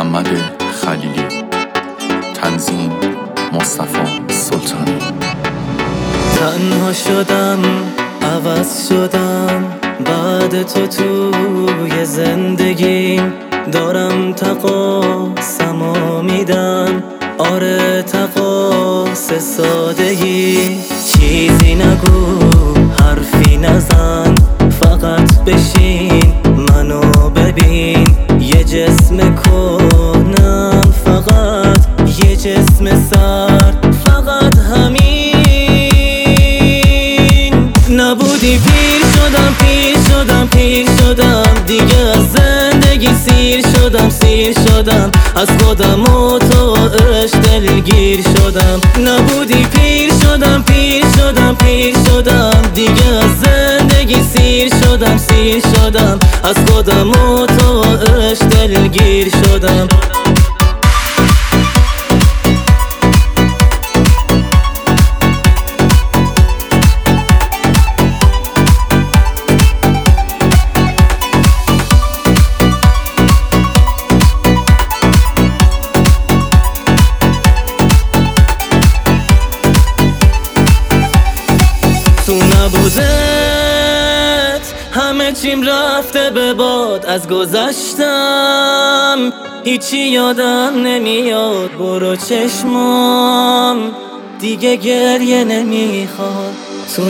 محمد خلیلی. تنظیم مصطفی سلطانی. تنها شدم، عوض شدم، بعد تو توی زندگیم دارم تقاسم میدم. آره تقاس سادگی، چیزی نگو، حرفی نزن، فقط بشین منو ببین. یه جسم کنم، فقط یه جسم سرد، فقط همین. نبودی پیر شدم، پیر شدم، پیر شدم، دیگه از زندگی سیر شدم، سیر شدم، از خودم و تو عشق دلگیر شدم. نبودی پیر شدم، پیر شدم، پیر شدم، دیگه از زندگی سیر شدم، سیر شدم، از خودم و تو عشق دلگیر شدم. تو نبودت همه چیم رفته به باد، از گذشتم هیچی یادم نمیاد. برو چشمام دیگه گریه نمیخواد. تو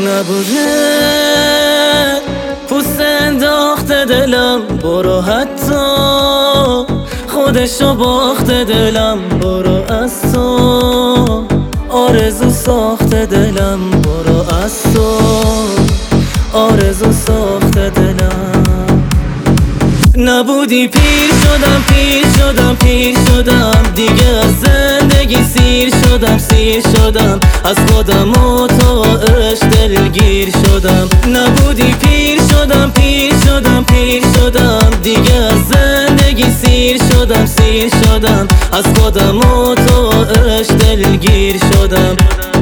نبودت پوست انداخته دلم، برو حتی خودشو باخته دلم. برو از تو آرزو ساخته دلم، برو از تو آرزو ساخته دلم. نبودی پیر شدم، پیر شدم، پیر شدم، دیگه از زندگی سیر شدم، سیر شدم، از خودم و تو عشق دلگیر شدم. نبودی پیر شدم، پیر شدم، پیر شدم، دیگه از زندگی سیر شدم، سیر شدم، از خودم و تو عشق دلگیر شدم.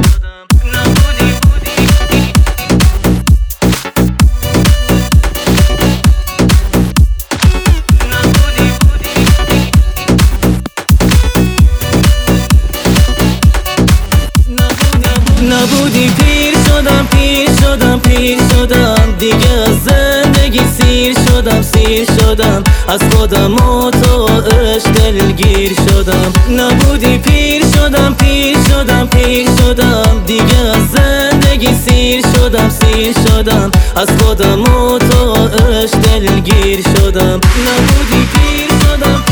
نبودی پیر شدم، پیر شدم، پیر شدم، دیگه از زندگی سیر شدم، سیر شدم، از خودم و تو عشق دلگیر شدم. نبودی پیر شدم، پیر شدم، پیر شدم، دیگه از زندگی سیر شدم، سیر شدم، از خودم و تو عشق دلگیر شدم. نبودی پیر شدم.